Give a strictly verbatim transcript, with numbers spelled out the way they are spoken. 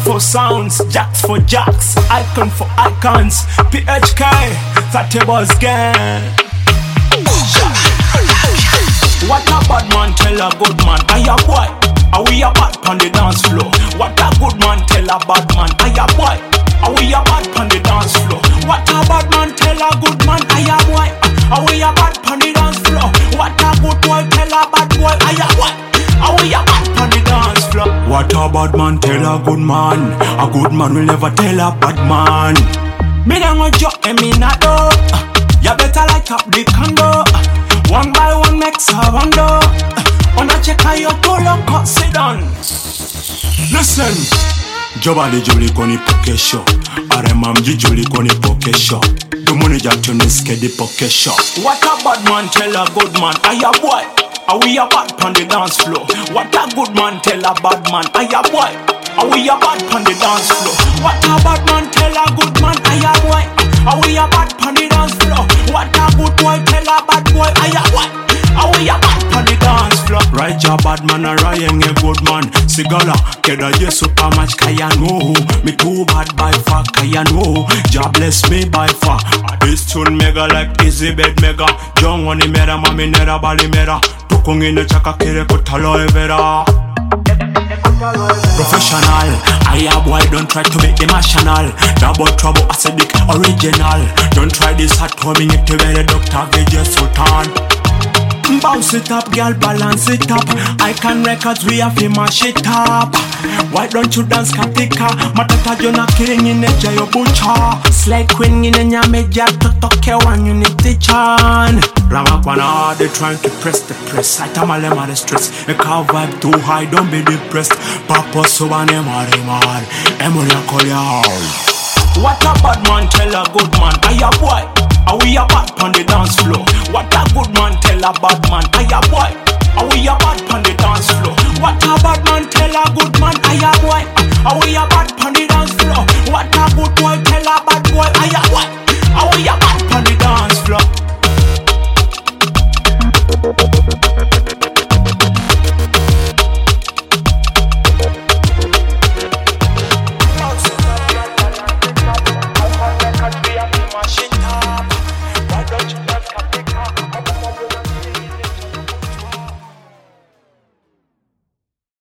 for sounds, jacks for jacks, icon for icons. P H K, thirty buzz gang. What a bad man tell a good man, I a boy. Are we a bad on the dance floor? What a good man tell a bad man, I a boy. Are we a bad on the dance floor? What a bad man tell a good man, I a boy. Are we a bad on the dance floor? What a good boy tell a bad boy, I a boy. Are we a bad on the dance floor? What a bad man tell a good man, a good man will never tell a bad man. Me don't want you and me not do. You better light up the condo. One by one makes a wonder. On a check how you pull up, sit down. Listen. Jobali joli koni poke show. Are mamji joli koni poke show. The money jatun is the poke show. What a bad man tell a good man, I a boy. Are we a bad on the dance floor? What a good man tell a bad man, I a boy. Are we a bad on the dance floor? What a bad man tell a good man, I a boy. Are we a bad on the dance floor? What a good boy tell a bad boy, I a boy. Are we a bad on the dance floor? Right a bad man a Ryan a good man. Sigala, keda je super much kaya no. Me too bad by far kaya no. Jah bless me by far. This tune mega like easy bed mega. John wani mera mami nera bali mera. Tukungi ne chaka kire kutalo evera. Professional, I a boy, don't try to make emotional. Double trouble, acidic, original. Don't try this at home, it to be the Doctor Vijay Sultan. Bounce it up, girl, balance it up. I can records, we have to mash it up. Why don't you dance katika? Matata jona king in the jayo butcher. Slay queen in the nyameja totoke one unity chan. Ramakwana, they trying to press the press. I tamale mare stress. A car vibe too high, don't be depressed. Papa so ane mare mare. Emonia call ya. What a bad man tell a good man, I a boy. Are we a bad on the dance floor? What a good man tell a bad man, I a boy. Are we a bad on the dance floor? What a bad man tell a good man, I a boy. Are we a bad on the dance floor?